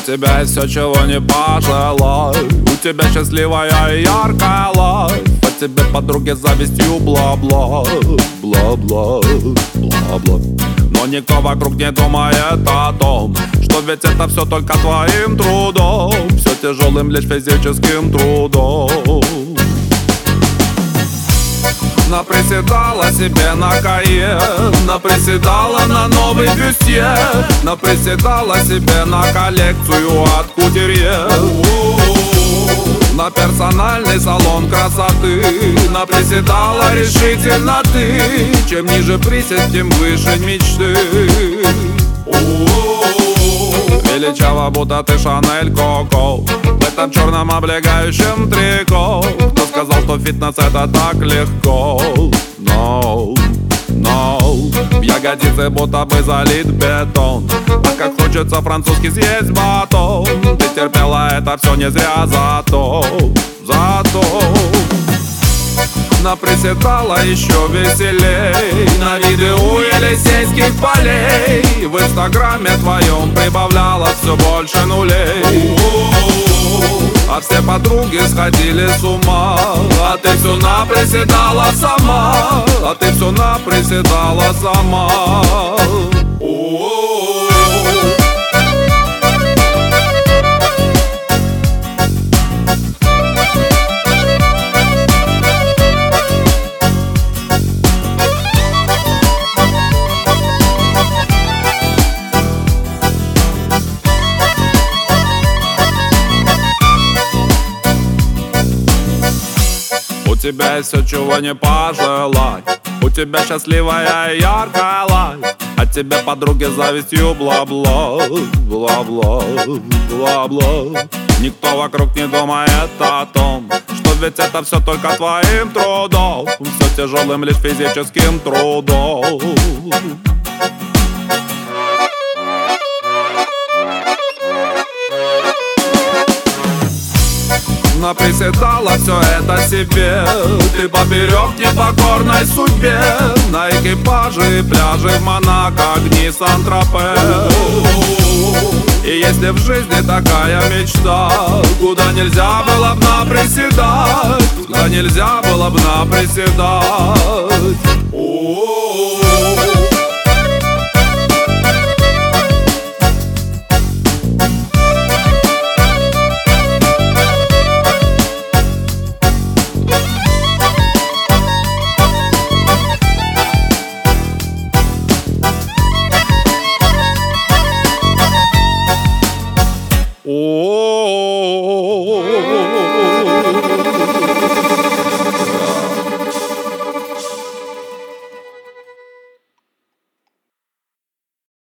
тебя есть все, чего не пожелай. У тебя счастливая и яркая лайф. По тебе подруги с завистью бла-бла, бла-бла, бла-бла. Но никто вокруг не думает о том, что ведь это все только твоим трудом. Все тяжелым лишь физическим трудом. Наприседала себе на Каен, наприседала на новый бюстье, наприседала себе на коллекцию от Кутюрье, на персональный салон красоты. Наприседала решительно ты. Чем ниже присед, тем выше мечты. Величава, будто ты Шанель Коко, в этом черном облегающем трико. Кто сказал, что фитнес это так легко? No, no. В ягодицы будто бы залит бетон. А как хочется французский съесть батон. Ты терпела это все не зря, зато наприседала еще веселей на видео Елисейских полей. В инстаграме твоем прибавляла все больше нулей. А все подруги сходили с ума. А ты все наприседала сама. А ты все наприседала сама. У тебя есть все, чего не пожелай. У тебя счастливая и яркая лайф. От тебя подруги с завистью бла-бла, бла-бла, бла-бла. Никто вокруг не думает о том, что ведь это все только твоим трудом. Все тяжелым лишь физическим трудом. Наприседала все это себе. Ты поперек непокорной судьбе. На экипаже и пляже в Монако, огни Сан-Тропе. И если в жизни такая мечта, куда нельзя было б наприседать, куда нельзя было б наприседать. О,